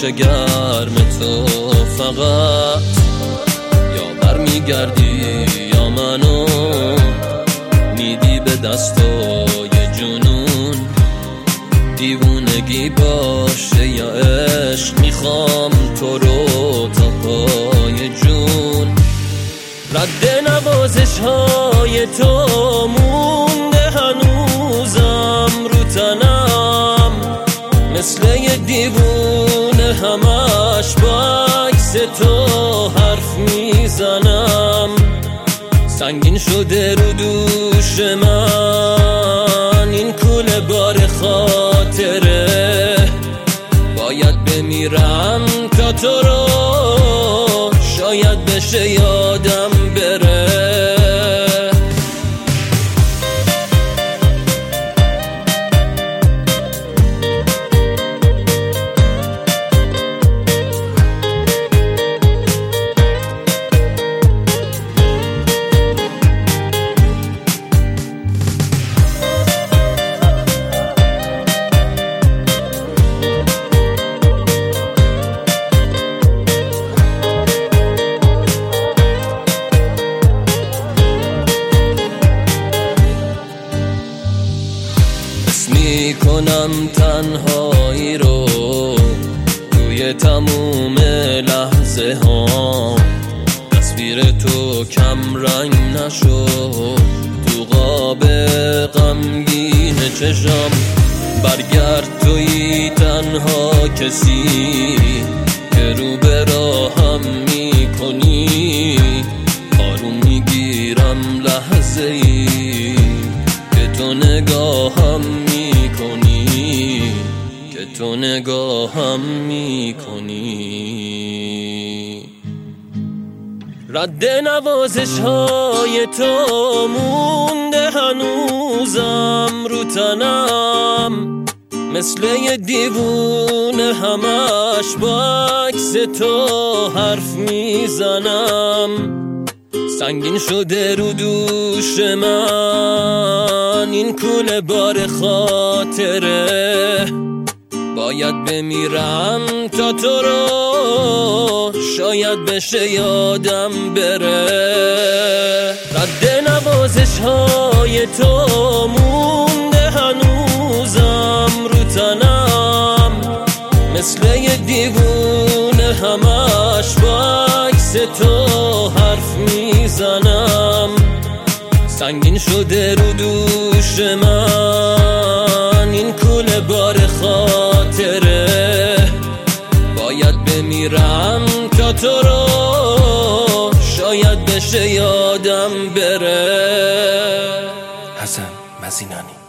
آغوش گرم تو فقط یا برمیگردی یا منو میدی به دستای جنون. دیوونگی باشه یا عشق، میخوام تو رو تا پای جون. رد نوازش های تو مونده هنوزم رو تنم، مثل یه دیوونه همش با عکس تو حرف میزنم. سنگین شده رو دوش من این کوله بار خاطره، باید بمیرم تا تو رو شاید بشه یادم بره. میکنم تنهایی رو توی تموم لحظه ها، تصویر تو کم رنگ نشو تو قاب غمگین چشم. برگرد توی تنها کسی که رو به راهم میکنی، آروم میگیرم لحظه ای که تو نگاهم میکنی، که تو نگاهم میکنی. رد نوازش های تو مونده هنوزم رو تنم، مثل یه دیوونه همش با عکس تو حرف میزنم. سنگین شده رو دوش من این کوله بار خاطره، باید بمیرم تا تو رو شاید بشه یادم بره. رد نوازش های تو مونده هنوزم رو تنم، مثل یه دیوونه همش با عکس تو حرف میزنم. سنگین شده رو دوش من این کوله بار خاطره، باید بمیرم تا تو رو شاید بشه یادم بره. حسن مزینانی.